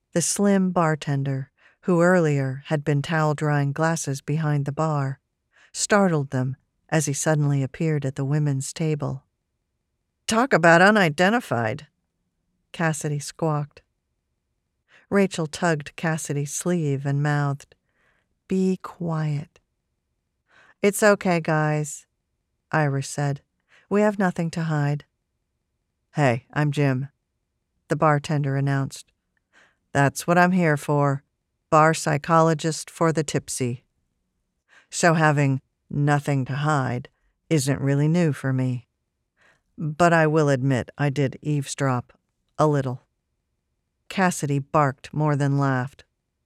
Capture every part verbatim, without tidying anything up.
The slim bartender, who earlier had been towel-drying glasses behind the bar, startled them as he suddenly appeared at the women's table. "Talk about unidentified," Cassidy squawked. Rachel tugged Cassidy's sleeve and mouthed, "Be quiet." "It's okay, guys," Iris said. "We have nothing to hide." "Hey, I'm Jim," the bartender announced. "That's what I'm here for, bar psychologist for the tipsy. So having nothing to hide isn't really new for me. But I will admit I did eavesdrop a little." Cassidy barked more than laughed.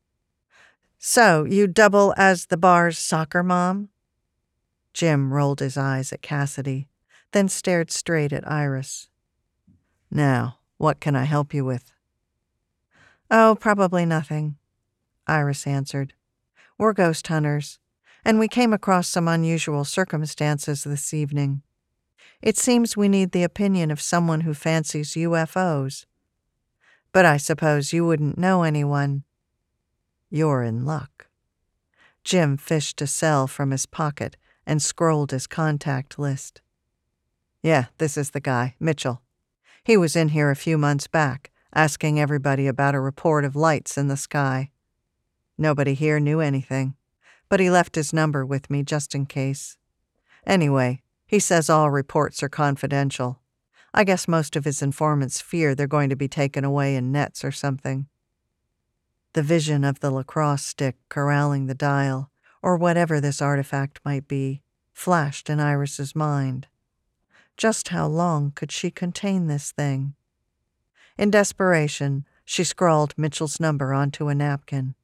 "So you double as the bar's soccer mom?" Jim rolled his eyes at Cassidy, then stared straight at Iris. "Now, what can I help you with?" "Oh, probably nothing," Iris answered. "We're ghost hunters, and we came across some unusual circumstances this evening. It seems we need the opinion of someone who fancies U F Os. But I suppose you wouldn't know anyone." "You're in luck." Jim fished a cell from his pocket and scrolled his contact list. "Yeah, this is the guy, Mitchell. He was in here a few months back, asking everybody about a report of lights in the sky. Nobody here knew anything, but he left his number with me just in case. Anyway, he says all reports are confidential. I guess most of his informants fear they're going to be taken away in nets or something." The vision of the lacrosse stick corralling the dial, or whatever this artifact might be, flashed in Iris's mind. Just how long could she contain this thing? In desperation, she scrawled Mitchell's number onto a napkin.